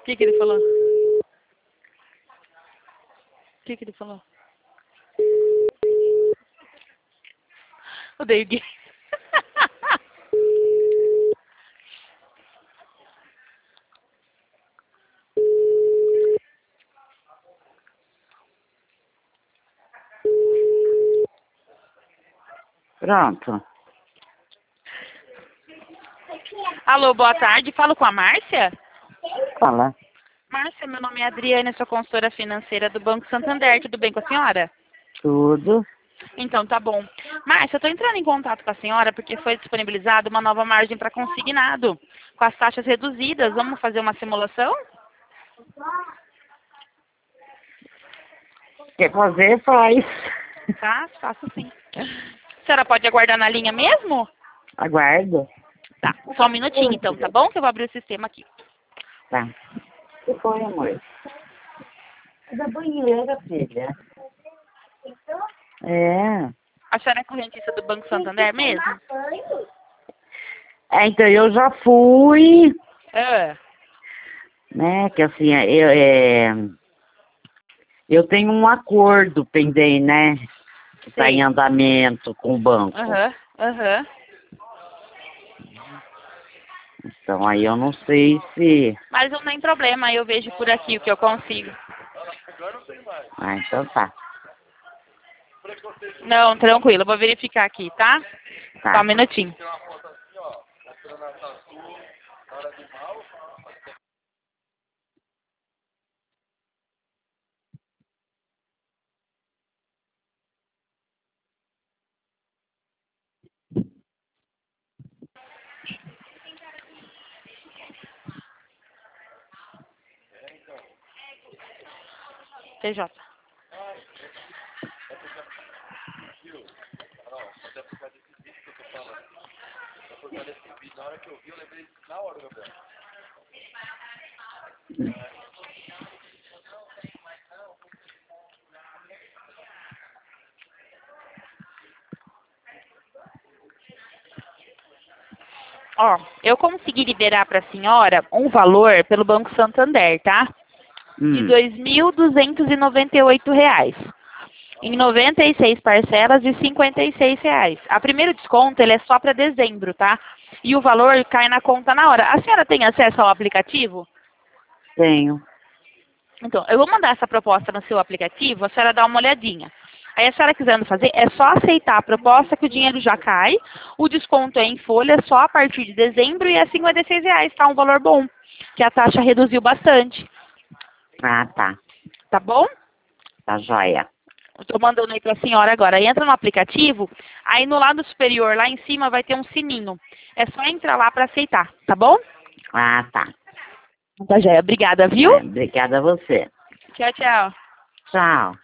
que ele falou? O que ele falou? Odeio gay. Pronto. Alô, boa tarde. Falo com a Márcia? Fala. Márcia, meu nome é Adriana, sou consultora financeira do Banco Santander. Tudo bem com a senhora? Tudo. Então, tá bom. Márcia, eu estou entrando em contato com a senhora porque foi disponibilizada uma nova margem para consignado, com as taxas reduzidas. Vamos fazer uma simulação? Quer fazer, faz. Tá, faço sim. A senhora pode aguardar na linha mesmo? Aguardo. Tá, só um minutinho então, tá bom? Que eu vou abrir o sistema aqui. Tá. Que foi, amor? É da banheira, filha. É. A senhora é correntista do Banco Santander mesmo? Então eu já fui, É. né? Que assim, eu tenho um acordo pendente, né? Que está em Sei. andamento com o banco. Aham. Então aí eu não sei se. Mas não tem problema, eu vejo por aqui o que eu consigo. Ah, então tá. Não, tranquilo, eu vou verificar aqui, tá? Tá. Só um minutinho. TJ. Ó, eu consegui liberar para a senhora um valor pelo Banco Santander, tá? De R$ 2.298. Em 96 parcelas de R$ 56. A primeiro desconto, ele é só para dezembro, tá? E o valor cai na conta na hora. A senhora tem acesso ao aplicativo? Tenho. Então, eu vou mandar essa proposta no seu aplicativo, a senhora dá uma olhadinha. Aí a senhora quisendo fazer, é só aceitar a proposta que o dinheiro já cai, o desconto é em folha só a partir de dezembro e é R$ 56, tá? Um valor bom, que a taxa reduziu bastante, Ah, tá. tá bom? Tá joia. Estou mandando aí para a senhora agora. Entra no aplicativo, aí no lado superior, lá em cima, vai ter um sininho. É só entrar lá para aceitar, tá bom? Ah, tá. Tá, joia. Obrigada, viu? Obrigada a você. Tchau, tchau. Tchau.